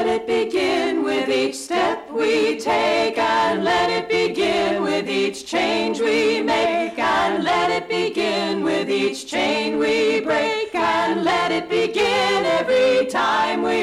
it begin with each step we take, and let it begin with each change we make, and let it begin with each chain we break, and let it begin every time we